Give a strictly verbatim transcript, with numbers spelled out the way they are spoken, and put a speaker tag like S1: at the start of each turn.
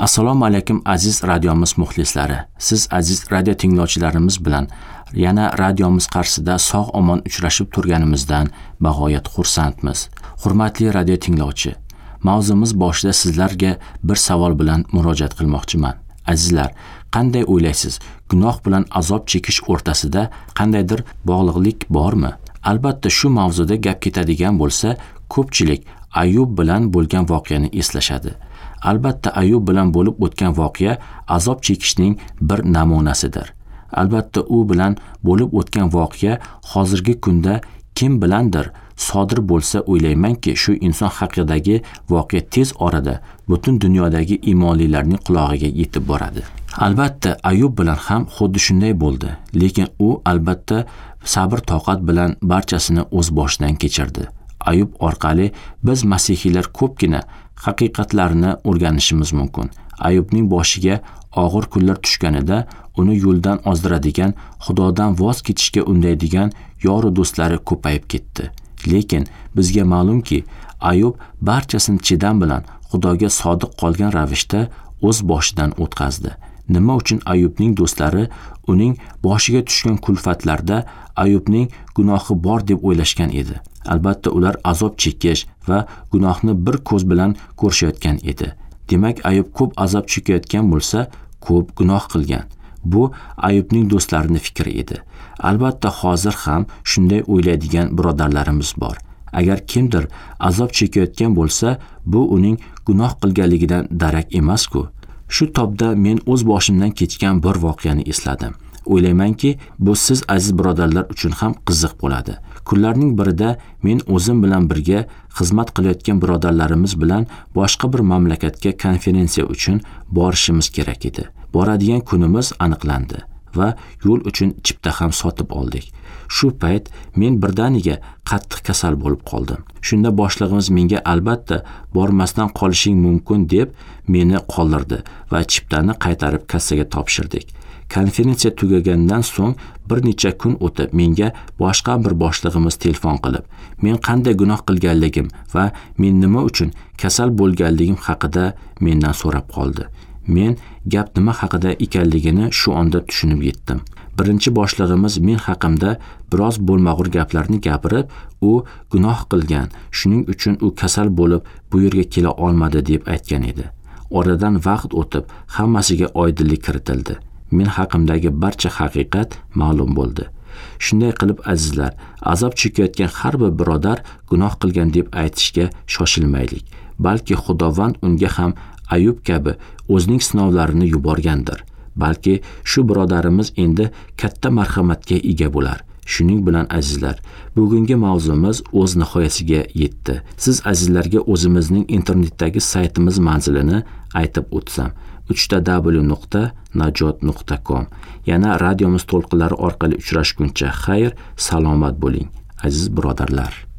S1: Assalomu alaykum aziz radiomiz muxlislari. Siz aziz radio tinglovchilarimiz bilan yana radiomiz qarshisida sog'-omon uchrashib turganimizdan bag'oyat xursandmiz. Hurmatli radio tinglovchi, mavzumiz boshida sizlarga bir savol bilan murojaat qilmoqchiman. Azizlar, qanday o'ylaysiz? Gunoh bilan azob chekish o'rtasida qandaydir bog'liqlik bormi? Albatta shu mavzuda gap ketadigan bo'lsa, ko'pchilik Ayub bilan bo'lgan voqeani eslashadi. Albatta Ayub bilan bo'lib o'tgan voqea azob chekishning bir namunasidir. Albatta u bilan bo'lib o'tgan voqea hozirgi kunda kim bilandir sodir bo'lsa, o'ylaymanki, shu inson haqidagi voqea tez orada butun dunyodagi iymonlilarning qulog'iga yetib boradi. Albatta Ayub bilan ham xuddi shunday bo'ldi, lekin u albatta sabr toqat bilan barchasini o'z boshidan kechirdi. Ayub orqali biz masihiylar ko'pgina haqiqatlarni o'rganishimiz mumkin. Ayubning boshiga og'ir kunlar tushganida uni yo'ldan ozdiradigan, Xudodan voz kechishga undaydigan yor do'stlari ko'payib ketdi. Lekin bizga ma'lumki, Ayub barchasini chidam bilan Xudoga sodiq qolgan ravishda o'z boshidan o'tkazdi. Nima uchun Ayubning do'stlari uning boshiga tushgan kulfatlarda Ayubning gunohi bor deb o'ylashgan edi? Albatta ular azob chekish va gunohni bir ko'z bilan ko'rishayotgan edi. Demak, Ayub ko'p azob chekayotgan bo'lsa, ko'p gunoh qilgan. Bu Ayubning do'stlarining fikri edi. Albatta hozir ham shunday o'ylaydigan birodarlarimiz bor. Agar kimdir azob chekayotgan bo'lsa, bu uning gunoh qilganligidan darak emas-ku. Shu tobda men o'z boshimdan kechgan bir voqeani esladim. O'ylaymanki, bu siz aziz birodarlar uchun ham qiziq bo'ladi. Kunlarning birida men o'zim bilan birga xizmat qilayotgan birodarlarimiz bilan boshqa bir mamlakatga konferensiya uchun borishimiz kerak edi. Boradigan kunimiz aniqlandi va yo'l uchun chipta ham sotib oldik. Shu payt men birdaniga qattiq kasal bo'lib qoldim. Shunda boshlig'imiz menga albatta bormasdan qolishing mumkin deb meni qoldirdi va chiptani qaytarib kassaga topshirdik. Konferensiya tugagandan so'ng bir necha kun o'tib menga boshqa bir boshlig'imiz telefon qilib, men qanday gunoh qilganligim va men nima uchun kasal bo'lganligim haqida mendan so'rab qoldi. Men gap nima haqida ekanligini shu onda tushunib yetdim. Birinchi boshlig'imiz men haqimda biroz bo'lmag'ur gaplarni gapirib, u gunoh qilgan, shuning uchun u kasal bo'lib bu yerga kela olmadi deb aytgan edi. Oradan vaqt o'tib, hammasiga oydinlik kiritildi. Men haqimdagi barcha haqiqat ma'lum bo'ldi. Shunday qilib azizlar, azob chekayotgan har bir birodar gunoh qilgan deb aytishga shoshilmaylik. Balki Xudovand unga ham Ayub kabi o'zining sinovlarini yuborgandir. Balki shu birodarimiz endi katta marhamatga ega bo'lar. Shuning bilan azizlar, bugungi mavzumiz o'z nihoyasiga yetdi. Siz azizlarga o'zimizning internetdagi saytimiz manzilini aytib o'tsam, uch w nuqta najot nuqta com. Yana radiomiz to'lqinlari orqali uchrashguncha xayr, salomat bo'ling, aziz birodarlar.